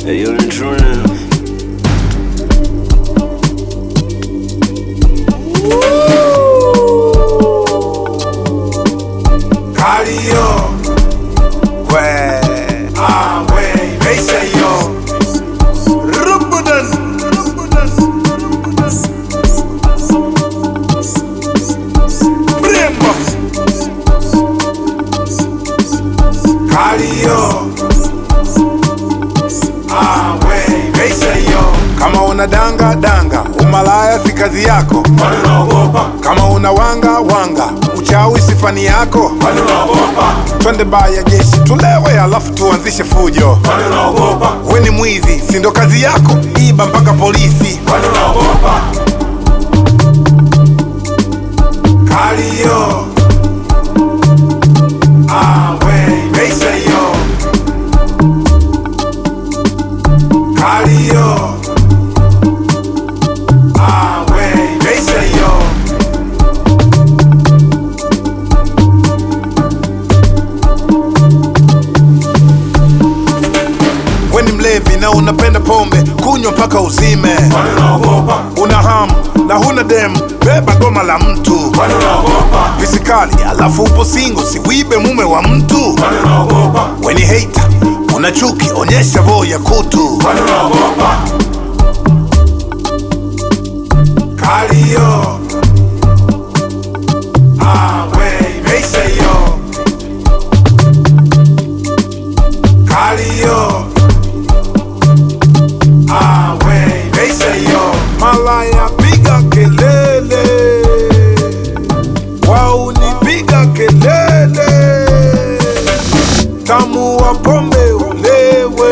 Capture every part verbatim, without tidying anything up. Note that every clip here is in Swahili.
Hey, yo, the true now. Cardio, ouais, ah ouais, mais c'est yo. Rubudan, Brembo, Cardio, ah ouais, mais c'est yo. Kama una danga danga, umalaya si kazi yako. Kama una wanga wanga, uchawi si fani yako. Twende baya jeshi tulewe, alafu tuanzishe fujo. We ni mwizi, si ndo kazi yako? Iba mpaka polisi. Cardio, ah we, meisha yo. Cardio, ah we, meisha yo. We ni mlevi na unapenda pombe, kunywa mpaka uzime. Una hamu na huna demu, beba goma la mtu. Visikali alafu upo singo, siwibe mume wa mtu. We ni hater, una chuki, onyesha voo ya kutu. Cardio, ah we, meisha yo. Cardio, ah we, meisha yo. Malaya piga kelele, waunipiga kelele. Tamu wa pombe ulewe,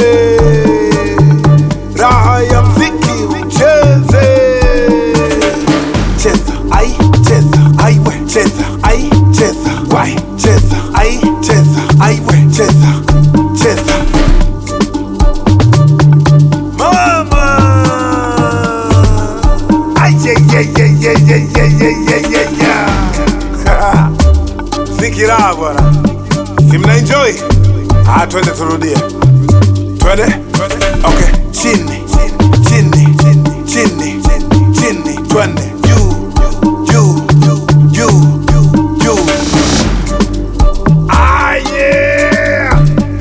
raha ya mziki ucheze. Cheza, ai, cheza, ai we, cheza, ai, cheza, wai, cheza, ai, cheza, ai we, cheza, cheza. Mama, ay, yeah, yeah, yeah, yeah, yeah, yeah, yeah, yeah, yeah. Zikira bwana, si mna enjoy? Ah, twende turudie, twende. Okay, chini, chini, chini, chini, twende. Juu, juu, juu, juu. Ah, yeah.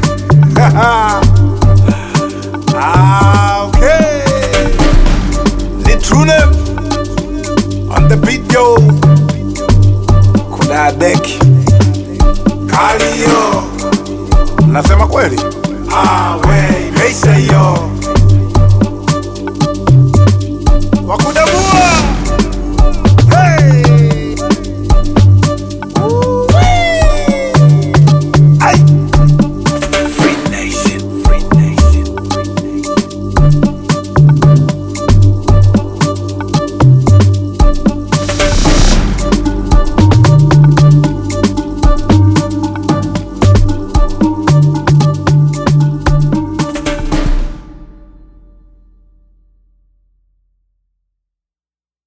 Ah, okay. The true name on the beat, yo. Kuna deki. Cardio, nasema kweli? Ah, we, meisha yo.